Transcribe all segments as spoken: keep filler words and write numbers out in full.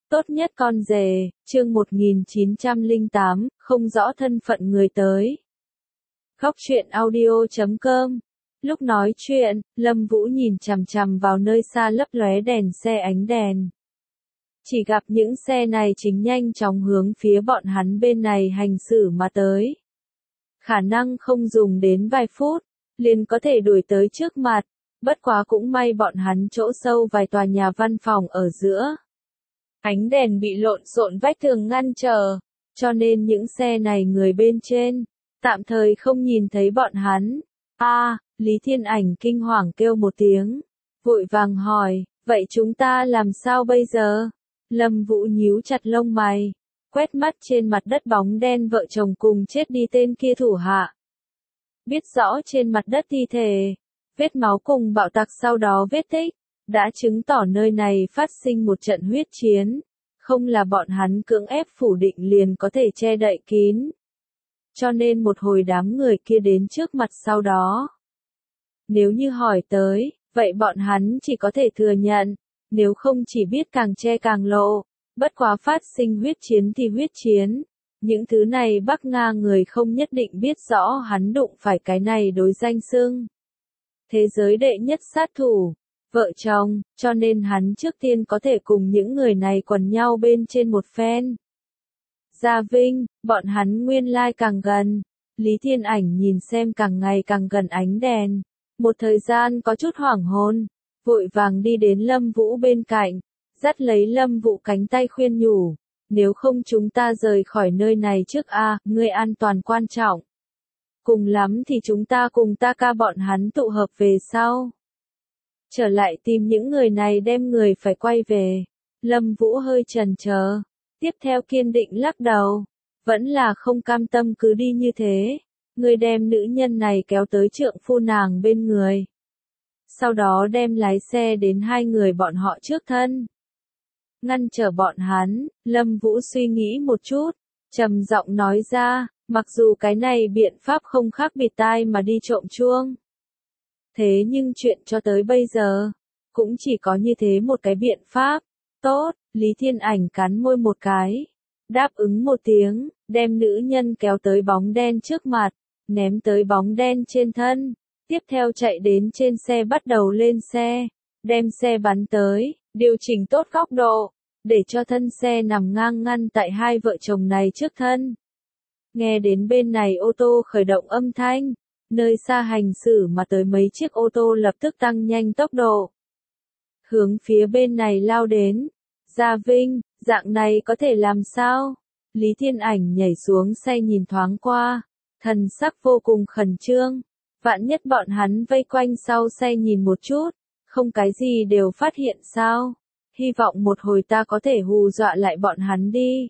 Tốt nhất con rể, chương một nghìn chín trăm lẻ tám, không rõ thân phận người tới. Góc truyện audio chấm com. Lúc nói chuyện, Lâm Vũ nhìn chằm chằm vào nơi xa lấp lóe đèn xe ánh đèn. Chỉ gặp những xe này chính nhanh chóng hướng phía bọn hắn bên này hành xử mà tới. Khả năng không dùng đến vài phút, liền có thể đuổi tới trước mặt, bất quá cũng may bọn hắn chỗ sâu vài tòa nhà văn phòng ở giữa. Ánh đèn bị lộn xộn vách tường ngăn trở, cho nên những xe này người bên trên, tạm thời không nhìn thấy bọn hắn. A, à, Lý Thiên Ảnh kinh hoàng kêu một tiếng, vội vàng hỏi, vậy chúng ta làm sao bây giờ? Lâm Vũ nhíu chặt lông mày, quét mắt trên mặt đất bóng đen vợ chồng cùng chết đi tên kia thủ hạ. Biết rõ trên mặt đất thi thể, vết máu cùng bạo tạc sau đó vết tích, đã chứng tỏ nơi này phát sinh một trận huyết chiến, không là bọn hắn cưỡng ép phủ định liền có thể che đậy kín. Cho nên một hồi đám người kia đến trước mặt sau đó. Nếu như hỏi tới, vậy bọn hắn chỉ có thể thừa nhận, nếu không chỉ biết càng che càng lộ, bất quá phát sinh huyết chiến thì huyết chiến. Những thứ này Bắc Nga người không nhất định biết rõ hắn đụng phải cái này đối danh xưng. Thế giới đệ nhất sát thủ, vợ chồng, cho nên hắn trước tiên có thể cùng những người này quần nhau bên trên một phen. Gia Vinh, bọn hắn nguyên lai càng gần, Lý Thiên Ảnh nhìn xem càng ngày càng gần ánh đèn, một thời gian có chút hoảng hồn, vội vàng đi đến Lâm Vũ bên cạnh, dắt lấy Lâm Vũ cánh tay khuyên nhủ, nếu không chúng ta rời khỏi nơi này trước a, ngươi an toàn quan trọng. Cùng lắm thì chúng ta cùng ta ca bọn hắn tụ hợp về sau. Trở lại tìm những người này đem người phải quay về. Lâm Vũ hơi chần chờ, tiếp theo kiên định lắc đầu, vẫn là không cam tâm cứ đi như thế. Người đem nữ nhân này kéo tới trượng phu nàng bên người. Sau đó đem lái xe đến hai người bọn họ trước thân. Ngăn trở bọn hắn, Lâm Vũ suy nghĩ một chút, trầm giọng nói ra, mặc dù cái này biện pháp không khác biệt tai mà đi trộm chuông. Thế nhưng chuyện cho tới bây giờ, cũng chỉ có như thế một cái biện pháp. Tốt, Lý Thiên Ảnh cắn môi một cái, đáp ứng một tiếng, đem nữ nhân kéo tới bóng đen trước mặt, ném tới bóng đen trên thân, tiếp theo chạy đến trên xe bắt đầu lên xe, đem xe bắn tới, điều chỉnh tốt góc độ, để cho thân xe nằm ngang ngăn tại hai vợ chồng này trước thân. Nghe đến bên này ô tô khởi động âm thanh, nơi xa hành xử mà tới mấy chiếc ô tô lập tức tăng nhanh tốc độ. Hướng phía bên này lao đến. Gia Vinh, dạng này có thể làm sao? Lý Thiên Ảnh nhảy xuống xe nhìn thoáng qua, thần sắc vô cùng khẩn trương. Vạn nhất bọn hắn vây quanh sau xe nhìn một chút, không cái gì đều phát hiện sao? Hy vọng một hồi ta có thể hù dọa lại bọn hắn đi.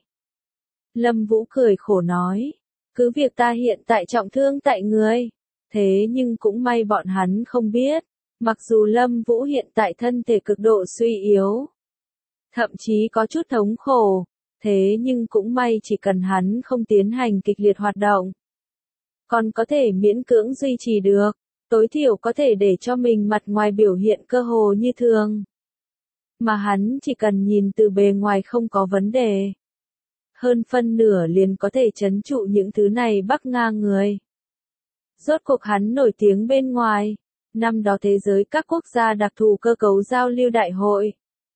Lâm Vũ cười khổ nói, cứ việc ta hiện tại trọng thương tại người. Thế nhưng cũng may bọn hắn không biết, mặc dù Lâm Vũ hiện tại thân thể cực độ suy yếu, thậm chí có chút thống khổ, thế nhưng cũng may chỉ cần hắn không tiến hành kịch liệt hoạt động, còn có thể miễn cưỡng duy trì được, tối thiểu có thể để cho mình mặt ngoài biểu hiện cơ hồ như thường. Mà hắn chỉ cần nhìn từ bề ngoài không có vấn đề, hơn phân nửa liền có thể trấn trụ những thứ này Bắc Nga người. Rốt cuộc hắn nổi tiếng bên ngoài, năm đó thế giới các quốc gia đặc thù cơ cấu giao lưu đại hội.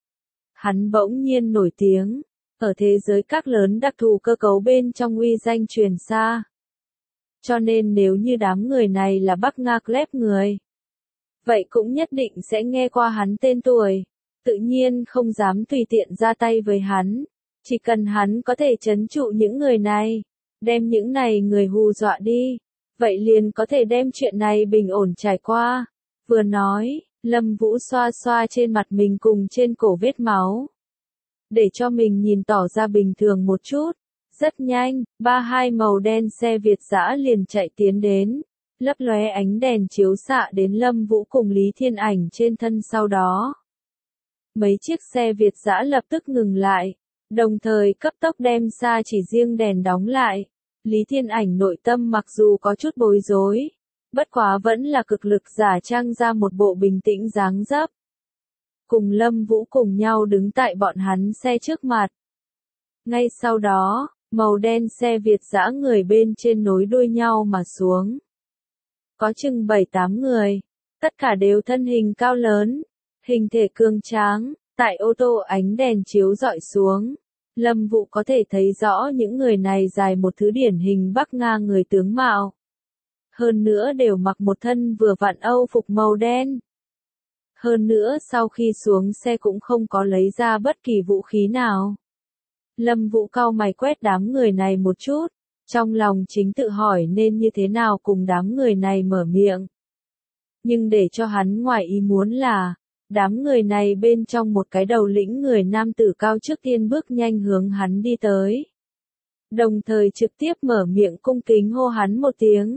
Hắn bỗng nhiên nổi tiếng, ở thế giới các lớn đặc thù cơ cấu bên trong uy danh truyền xa. Cho nên nếu như đám người này là Bắc Nga Club người, vậy cũng nhất định sẽ nghe qua hắn tên tuổi, tự nhiên không dám tùy tiện ra tay với hắn. Chỉ cần hắn có thể trấn trụ những người này, đem những này người hù dọa đi, vậy liền có thể đem chuyện này bình ổn trải qua. Vừa nói, Lâm Vũ xoa xoa trên mặt mình cùng trên cổ vết máu, để cho mình nhìn tỏ ra bình thường một chút. Rất nhanh, ba hai màu đen xe Việt dã liền chạy tiến đến, lấp lóe ánh đèn chiếu xạ đến Lâm Vũ cùng Lý Thiên Ảnh trên thân sau đó. Mấy chiếc xe Việt dã lập tức ngừng lại, đồng thời cấp tốc đem xa chỉ riêng đèn đóng lại. Lý Thiên Ảnh nội tâm mặc dù có chút bối rối, bất quá vẫn là cực lực giả trang ra một bộ bình tĩnh dáng dấp. cùng Lâm Vũ cùng nhau đứng tại bọn hắn xe trước mặt. Ngay sau đó, màu đen xe Việt dã người bên trên nối đuôi nhau mà xuống. Có chừng bảy tám người, tất cả đều thân hình cao lớn, hình thể cường tráng, tại ô tô ánh đèn chiếu rọi xuống. Lâm Vũ có thể thấy rõ những người này dài một thứ điển hình Bắc Nga người tướng mạo. Hơn nữa đều mặc một thân vừa vặn Âu phục màu đen. Hơn nữa sau khi xuống xe cũng không có lấy ra bất kỳ vũ khí nào. Lâm Vũ cau mày quét đám người này một chút, trong lòng chính tự hỏi nên như thế nào cùng đám người này mở miệng. Nhưng để cho hắn ngoài ý muốn là, đám người này bên trong một cái đầu lĩnh người nam tử cao trước tiên bước nhanh hướng hắn đi tới. Đồng thời trực tiếp mở miệng cung kính hô hắn một tiếng.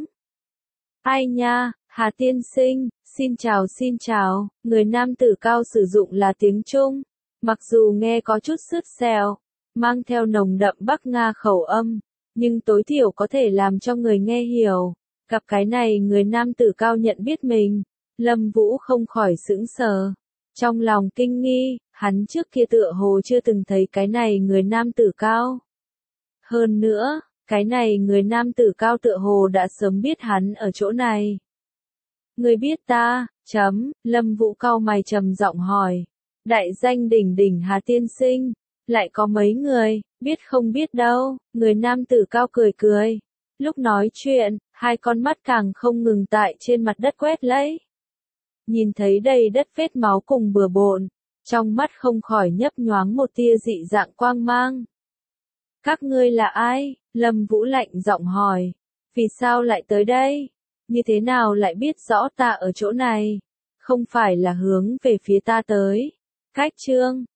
Ai nha, Hà tiên sinh, xin chào xin chào, người nam tử cao sử dụng là tiếng Trung, mặc dù nghe có chút sứt sẹo, mang theo nồng đậm Bắc Nga khẩu âm, nhưng tối thiểu có thể làm cho người nghe hiểu. Gặp cái này người nam tử cao nhận biết mình, Lâm Vũ không khỏi sững sờ. Trong lòng kinh nghi, hắn trước kia tựa hồ chưa từng thấy cái này người nam tử cao. Hơn nữa, cái này người nam tử cao tựa hồ đã sớm biết hắn ở chỗ này. Người biết ta, chấm, Lâm Vũ cau mày trầm giọng hỏi. Đại danh đỉnh đỉnh Hà tiên sinh, lại có mấy người, biết không biết đâu, người nam tử cao cười cười. Lúc nói chuyện, hai con mắt càng không ngừng tại trên mặt đất quét lấy. Nhìn thấy đầy đất vết máu cùng bừa bộn, trong mắt không khỏi nhấp nhoáng một tia dị dạng quang mang. Các ngươi là ai? Lâm Vũ lạnh giọng hỏi. Vì sao lại tới đây? Như thế nào lại biết rõ ta ở chỗ này? Không phải là hướng về phía ta tới. Cách chương